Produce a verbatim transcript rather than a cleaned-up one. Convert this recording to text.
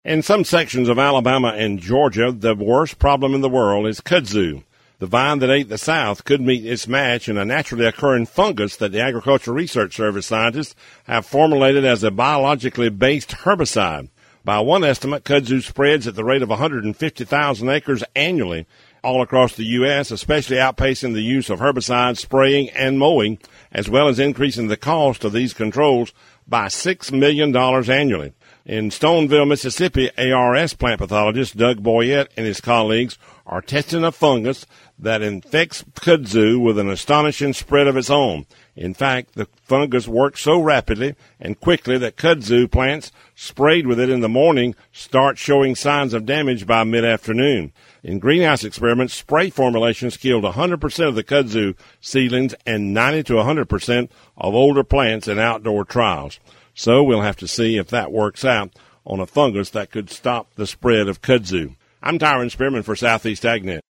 In some sections of Alabama and Georgia, the worst problem in the world is kudzu. The vine that ate the South could meet its match in a naturally occurring fungus that the Agricultural Research Service scientists have formulated as a biologically based herbicide. By one estimate, kudzu spreads at the rate of one hundred fifty thousand acres annually all across the U S, especially outpacing the use of herbicides, spraying, and mowing, as well as increasing the cost of these controls by six million dollars annually. In Stoneville, Mississippi, A R S plant pathologist Doug Boyette and his colleagues are testing a fungus that infects kudzu with an astonishing spread of its own. In fact, the fungus works so rapidly and quickly that kudzu plants sprayed with it in the morning start showing signs of damage by mid-afternoon. In greenhouse experiments, spray formulations killed one hundred percent of the kudzu seedlings and ninety to one hundred percent of older plants in outdoor trials. So we'll have to see if that works out on a fungus that could stop the spread of kudzu. I'm Tyron Spearman for Southeast AgNet.